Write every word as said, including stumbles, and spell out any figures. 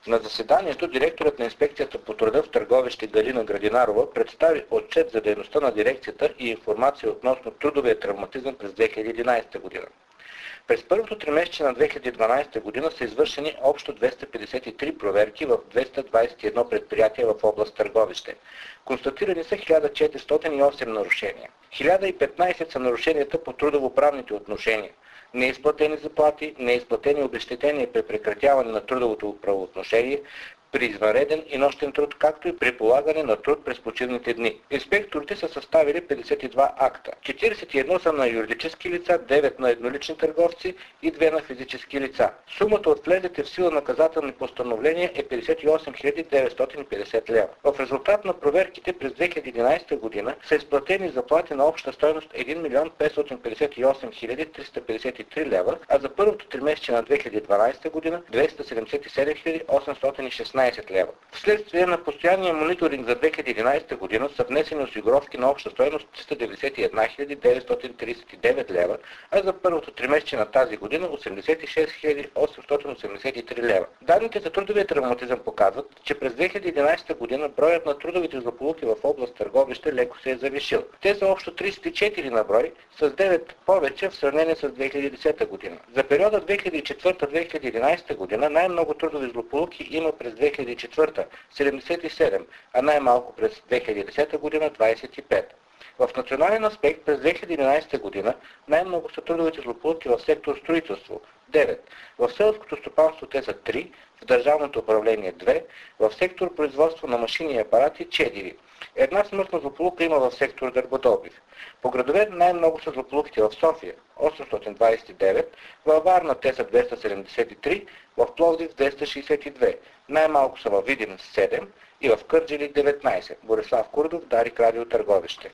На заседанието директорът на инспекцията по труда в Търговище Галина Градинарова представи отчет за дейността на дирекцията и информация относно трудовия травматизъм през две хиляди и единадесета година. През първото тримесечие на две хиляди и дванадесета година са извършени общо двеста петдесет и три проверки в двеста двадесет и едно предприятия в област Търговище. Констатирани са хиляда четиристотин и осем нарушения. хиляда и петнадесет са нарушенията по трудовоправните отношения. Неизплатени заплати, неизплатени обезщетения при прекратяване на трудовото правоотношение, при извънреден и нощен труд, както и при полагане на труд през почивните дни. Инспекторите са съставили петдесет и два акта. четиридесет и едно са на юридически лица, девет на еднолични търговци и две на физически лица. Сумата от влезлите в сила наказателни постановления е петдесет и осем хиляди деветстотин и петдесет лева. В резултат на проверките през две хиляди и единадесета година са изплатени заплати на обща стойност един милион петстотин петдесет и осем хиляди триста петдесет и три лева, а за първото тримесечие на две хиляди и дванадесета година двеста седемдесет и седем хиляди осемстотин и шестнадесет лева. Вследствие на постоянния мониторинг за две хиляди и единадесета година са внесени осигуровки на обща стойност триста деветдесет и една хиляди деветстотин тридесет и девет лева, а за първото тримесечие на тази година осемдесет и шест хиляди осемстотин осемдесет и три лева. Данните за трудовия травматизъм показват, че през две хиляди и единадесета година броят на трудовите злополуки в област Търговище леко се е завишил. Те са общо тридесет и четири на брой, с девет повече в сравнение с две хиляди и десета година. За периода две хиляди и четвърта - две хиляди и единадесета година най-много трудови злополуки има през две хиляди и четвърта – седемдесет и седем, а най-малко през две хиляди и десета година – двадесет и пет. В национален аспект през две хиляди и единадесета година най-много са трудовите злополуки в сектор строителство – девет, в селското стопанство те са три, в държавното управление две, в сектор производство на машини и апарати четири. Една смъртна злополука има в сектор дърводобив. По градове най-много са злополуките в София – осемстотин двадесет и девет, във Варна те са двеста седемдесет и три, в Пловдив двеста шестдесет и две, най-малко са във Видин седем и в Кърджали деветнадесет. Борислав Курдов, Дарик, Радио Търговище.